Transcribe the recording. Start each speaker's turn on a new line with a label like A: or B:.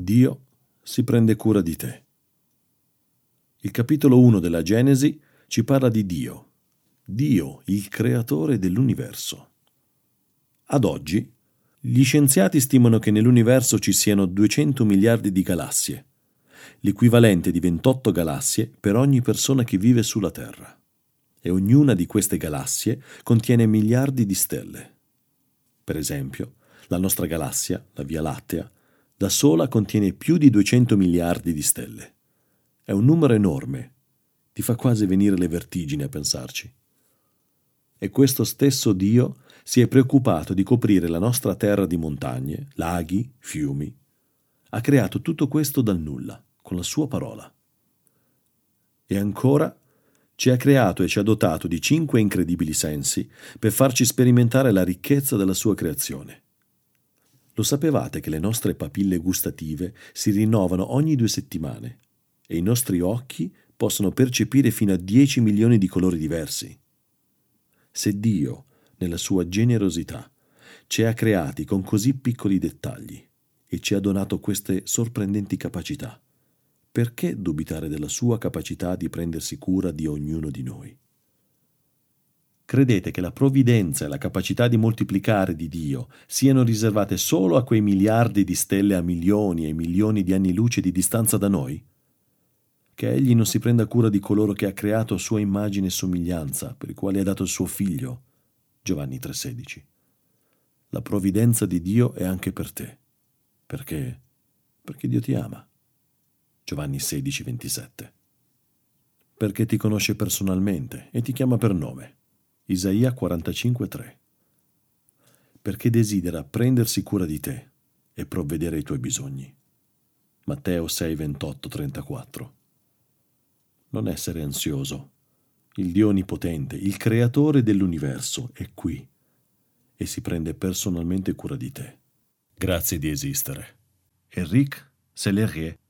A: Dio si prende cura di te. Il capitolo 1 della Genesi ci parla di Dio, il creatore dell'universo. Ad oggi, gli scienziati stimano che nell'universo ci siano 200 miliardi di galassie, l'equivalente di 28 galassie per ogni persona che vive sulla Terra. E ognuna di queste galassie contiene miliardi di stelle. Per esempio, la nostra galassia, la Via Lattea, da sola contiene più di 200 miliardi di stelle. È un numero enorme, ti fa quasi venire le vertigini a pensarci. E questo stesso Dio si è preoccupato di coprire la nostra terra di montagne, laghi, fiumi. Ha creato tutto questo dal nulla, con la sua parola. E ancora ci ha creato e ci ha dotato di 5 incredibili sensi per farci sperimentare la ricchezza della sua creazione. Lo sapevate che le nostre papille gustative si rinnovano ogni 2 settimane e i nostri occhi possono percepire fino a 10 milioni di colori diversi? Se Dio, nella sua generosità, ci ha creati con così piccoli dettagli e ci ha donato queste sorprendenti capacità, perché dubitare della sua capacità di prendersi cura di ognuno di noi? Credete che la provvidenza e la capacità di moltiplicare di Dio siano riservate solo a quei miliardi di stelle a milioni e milioni di anni luce di distanza da noi? Che Egli non si prenda cura di coloro che ha creato a sua immagine e somiglianza, per i quali ha dato il suo Figlio? Giovanni 3,16. La provvidenza di Dio è anche per te. Perché? Perché Dio ti ama. Giovanni 16,27. Perché ti conosce personalmente e ti chiama per nome. Isaia 45,3. Perché desidera prendersi cura di te e provvedere ai tuoi bisogni. Matteo 6,28-34. Non essere ansioso. Il Dio Onnipotente, il Creatore dell'universo, è qui e si prende personalmente cura di te. Grazie di esistere. Éric Sellerier